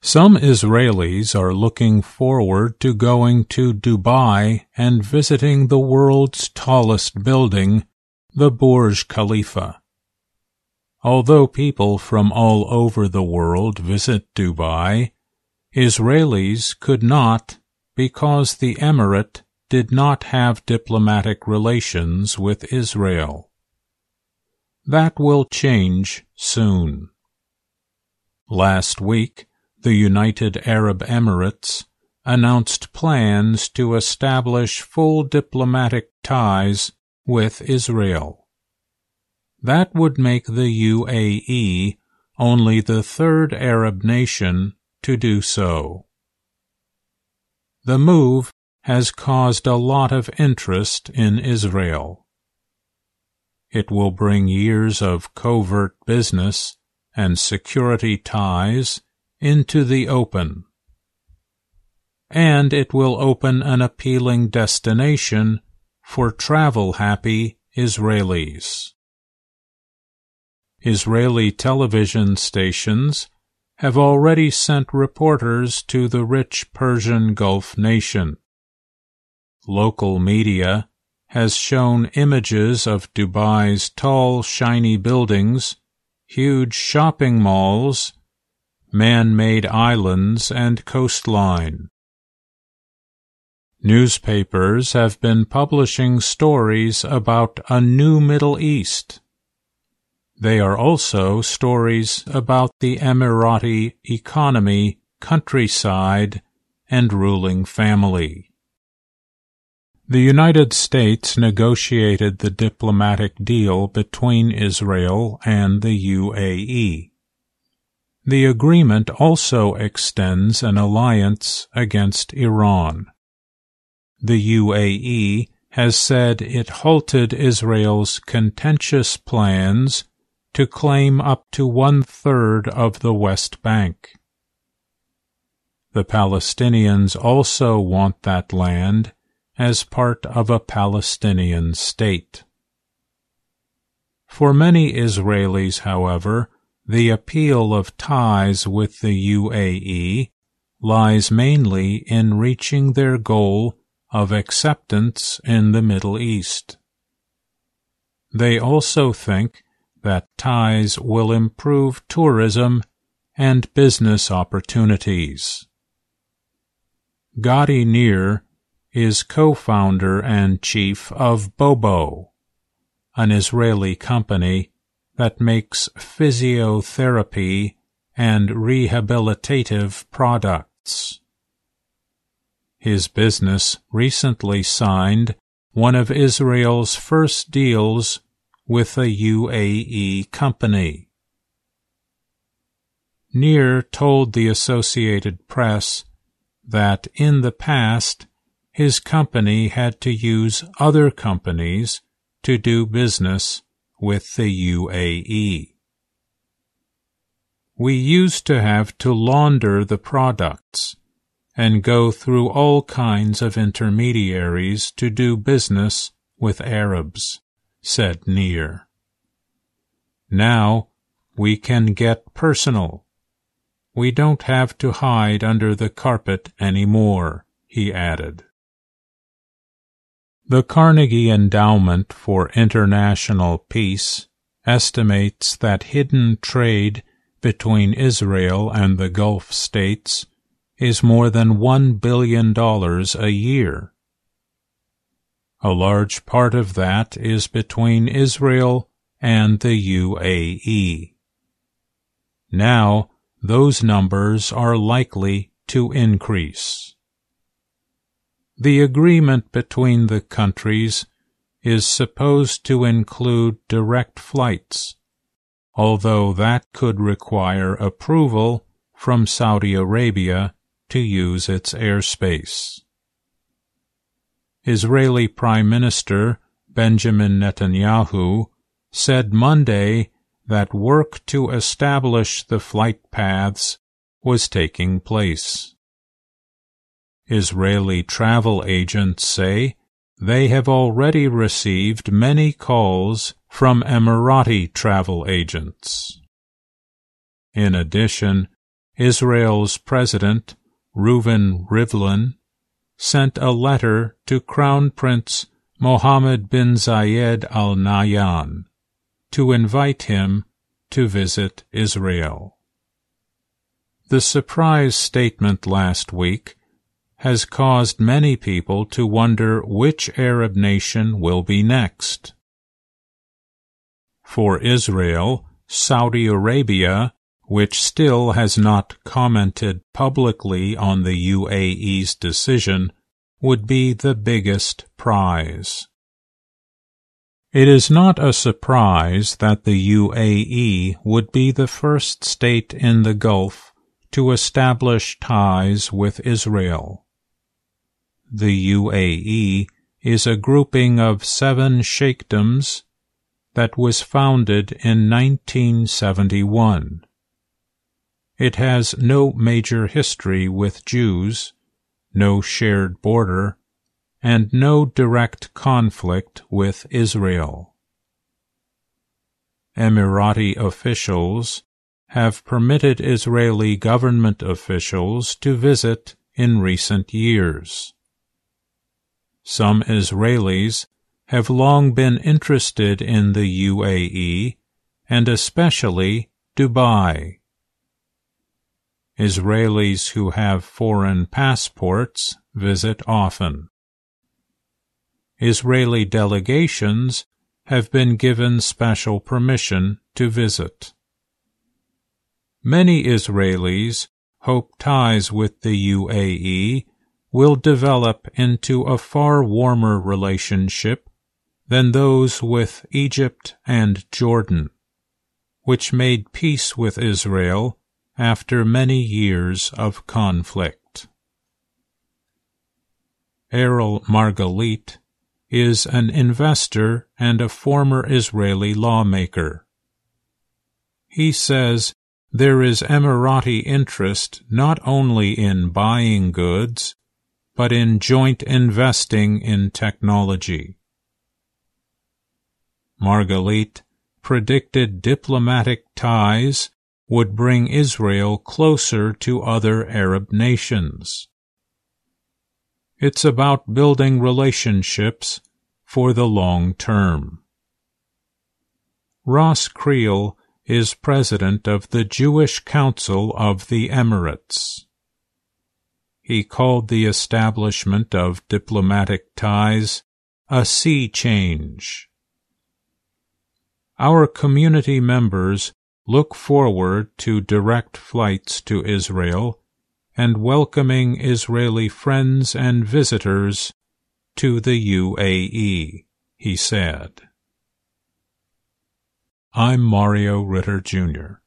Some Israelis are looking forward to going to Dubai and visiting the world's tallest building, the Burj Khalifa. Although people from all over the world visit Dubai, Israelis could not because the emirate did not have diplomatic relations with Israel. That will change soon. Last week, the United Arab Emirates announced plans to establish full diplomatic ties with Israel. That would make the UAE only the third Arab nation to do so. The move has caused a lot of interest in Israel. It will bring years of covert business and security ties into the open, and it will open an appealing destination for travel-happy Israelis. Israeli television stations have already sent reporters to the rich Persian Gulf nation. Local media has shown images of Dubai's tall, shiny buildings, huge shopping malls, man-made islands, and coastline. Newspapers have been publishing stories about a new Middle East. They are also stories about the Emirati economy, countryside, and ruling family. The United States negotiated the diplomatic deal between Israel and the UAE. The agreement also extends an alliance against Iran. The UAE has said it halted Israel's contentious plans to claim up to 1/3 of the West Bank. The Palestinians also want that land as part of a Palestinian state. For many Israelis, however, the appeal of ties with the UAE lies mainly in reaching their goal of acceptance in the Middle East. They also think that ties will improve tourism and business opportunities. Gadi Nir is co-founder and chief of Bobo, an Israeli company that makes physiotherapy and rehabilitative products. His business recently signed one of Israel's first deals with a UAE company. Nir told the Associated Press that in the past his company had to use other companies to do business with the UAE. We used to have to launder the products and go through all kinds of intermediaries to do business with Arabs, said Nir. Now we can get personal. We don't have to hide under the carpet anymore, he added. The Carnegie Endowment for International Peace estimates that hidden trade between Israel and the Gulf states is more than $1 billion a year. A large part of that is between Israel and the UAE. Now, those numbers are likely to increase. The agreement between the countries is supposed to include direct flights, although that could require approval from Saudi Arabia to use its airspace. Israeli Prime Minister Benjamin Netanyahu said Monday that work to establish the flight paths was taking place. Israeli travel agents say they have already received many calls from Emirati travel agents. In addition, Israel's president, Reuven Rivlin, sent a letter to Crown Prince Mohammed bin Zayed Al Nahyan to invite him to visit Israel. The surprise statement last week has caused many people to wonder which Arab nation will be next. For Israel, Saudi Arabia, which still has not commented publicly on the UAE's decision, would be the biggest prize. It is not a surprise that the UAE would be the first state in the Gulf to establish ties with Israel. The UAE is a grouping of 7 sheikdoms that was founded in 1971. It has no major history with Jews, no shared border, and no direct conflict with Israel. Emirati officials have permitted Israeli government officials to visit in recent years. Some Israelis have long been interested in the UAE, and especially Dubai. Israelis who have foreign passports visit often. Israeli delegations have been given special permission to visit. Many Israelis hope ties with the UAE will develop into a far warmer relationship than those with Egypt and Jordan, which made peace with Israel after many years of conflict. Errol Margalit is an investor and a former Israeli lawmaker. He says there is Emirati interest not only in buying goods, but in joint investing in technology. Margalit predicted diplomatic ties would bring Israel closer to other Arab nations. It's about building relationships for the long term. Ross Creel is president of the Jewish Council of the Emirates. He called the establishment of diplomatic ties a sea change. Our community members look forward to direct flights to Israel and welcoming Israeli friends and visitors to the UAE, he said. I'm Mario Ritter, Jr.